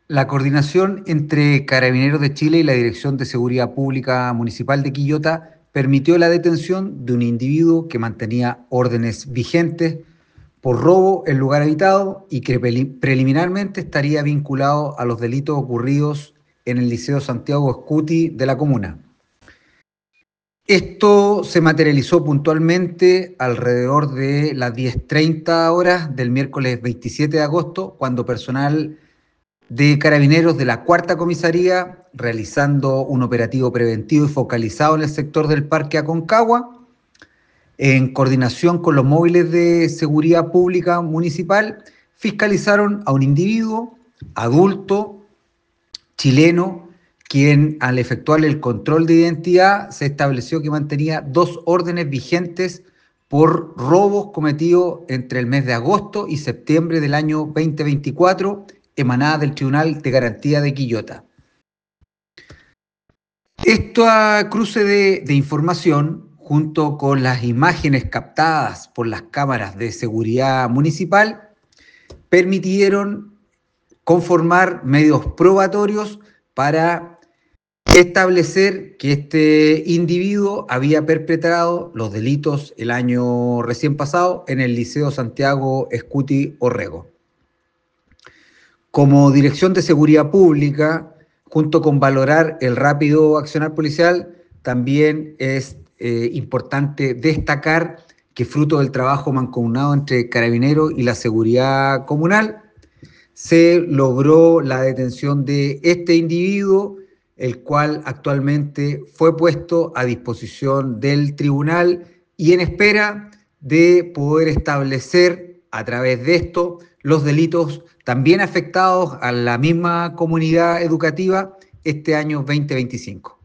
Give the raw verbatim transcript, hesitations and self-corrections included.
La coordinación entre Carabineros de Chile y la Dirección de Seguridad Pública Municipal de Quillota permitió la detención de un individuo que mantenía órdenes vigentes por robo en lugar habitado y que preliminarmente estaría vinculado a los delitos ocurridos en el Liceo Santiago Scuti de la comuna. Esto se materializó puntualmente alrededor de las diez treinta horas del miércoles veintisiete de agosto, cuando personal de Carabineros de la Cuarta Comisaría, realizando un operativo preventivo y focalizado en el sector del Parque Aconcagua, en coordinación con los móviles de seguridad pública municipal, fiscalizaron a un individuo adulto chileno, quien al efectuar el control de identidad se estableció que mantenía dos órdenes vigentes por robos cometidos entre el mes de agosto y septiembre del año veinte veinticuatro, emanadas del Tribunal de Garantía de Quillota. Esto a cruce de, de información, junto con las imágenes captadas por las cámaras de seguridad municipal, permitieron conformar medios probatorios para establecer que este individuo había perpetrado los delitos el año recién pasado en el Liceo Santiago Scuti Orrego. Como Dirección de Seguridad Pública, junto con valorar el rápido accionar policial, también es eh, importante destacar que fruto del trabajo mancomunado entre Carabineros y la Seguridad Comunal, se logró la detención de este individuo, el cual actualmente fue puesto a disposición del tribunal y en espera de poder establecer a través de esto los delitos también afectados a la misma comunidad educativa este año veinte veinticinco.